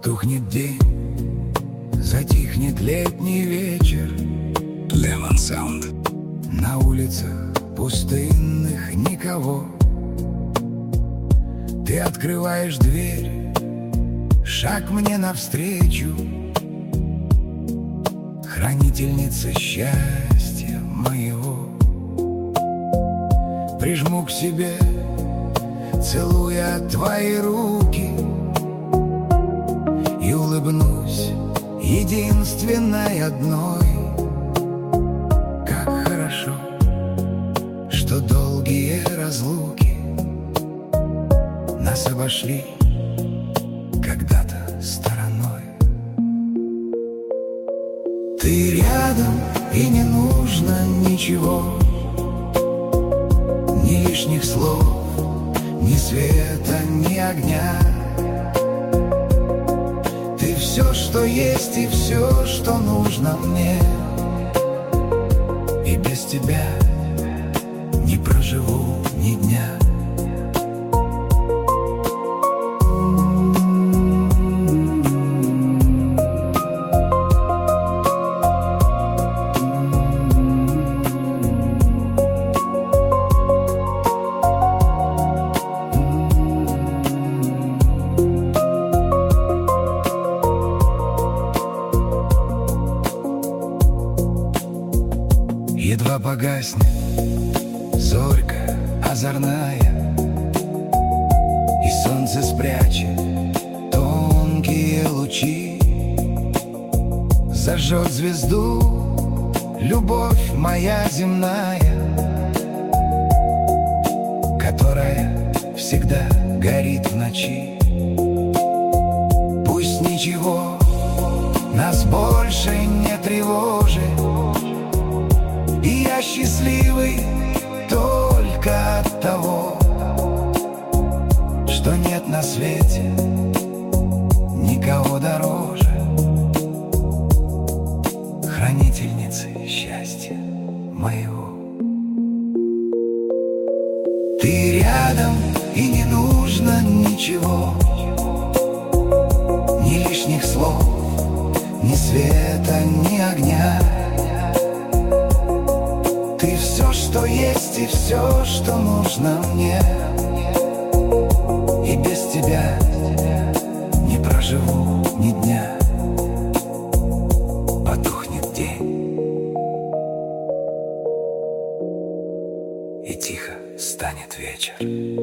Потухнет день, затихнет летний вечер. Lemon Sound. На улицах пустынных никого. Ты открываешь дверь, шаг мне навстречу. Хранительница счастья моего. Прижму к себе, целуя твои руки, и улыбнусь единственной одной. Как хорошо, что долгие разлуки нас обошли когда-то стороной. Ты рядом, и не нужно ничего, ни лишних слов, ни света, ни огня. Ты все, что есть, и все, что нужно мне. И без тебя не проживу ни дня. Едва погаснет зорька озорная, и солнце спрячет тонкие лучи, зажжет звезду любовь моя земная, которая всегда горит в ночи. Пусть ничего нас больше не тревожит, и я счастливый только от того, что нет на свете никого дороже хранительницы счастья моего. Ты рядом, и не нужно ничего, ни лишних слов, ни света, ни огня. Ты все, что есть, и все, что нужно мне. И без тебя не проживу ни дня. Потухнет день, и тихо станет вечер.